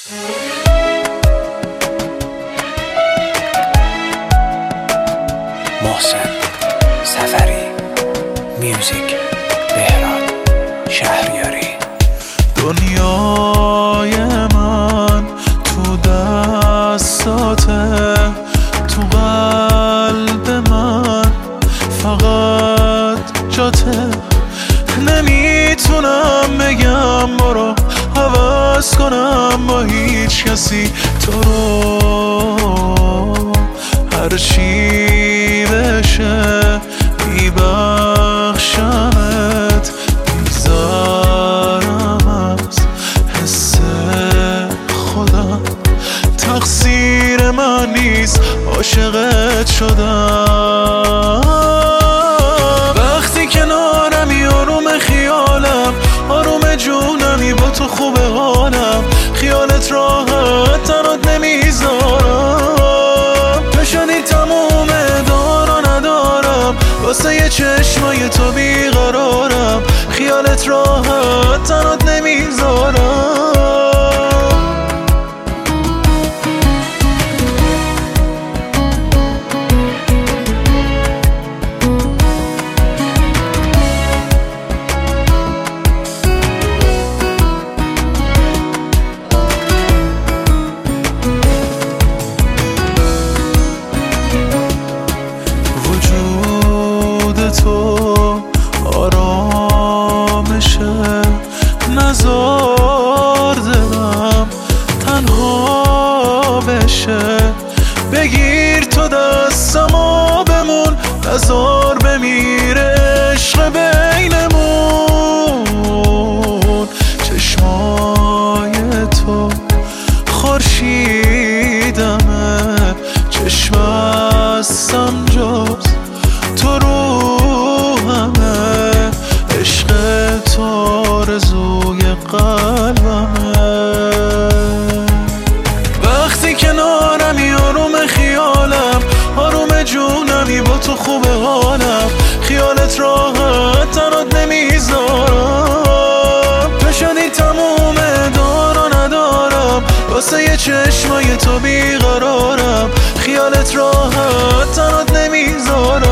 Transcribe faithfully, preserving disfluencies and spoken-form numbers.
محسن سفری، میوزیک بهراد شهریاری. دنیای من تو دستاته، تو قلب من فقط جاته. نمیتونم بگم برو عوض کنم با هیچ کسی تو رو، هر چی بشه میبخشمت، میذارم از حس خودم. تقصیر من نیست عاشقت شدم. وقتی کنارمی آروم خیالم، آروم جونمی با تو خوب حالم. خیالت راحت تنات نمیذارم، نشدی تموم دارا ندارم، واسه یه چشمای تو بیقرارم. خیالت راحت تنات نمیذارم. تو آرامشه، نزار دلم تنها بشه. بگیر تو دستم و بمون، نزار بمیره عشق بینمون. چشمای تو خورشیدمه، چشم هستم جز تو روحمه. عشق تو آرزوی قلبمه. وقتی کنارمی آروم خیالم، آروم جونمی با تو خوب حالم. خیالت راحت تنات نمیذارم، نشدی تموم دارا ندارم، واسه یه چشمای تو بیقرارم. خیالت راحت تنات نمیذارم.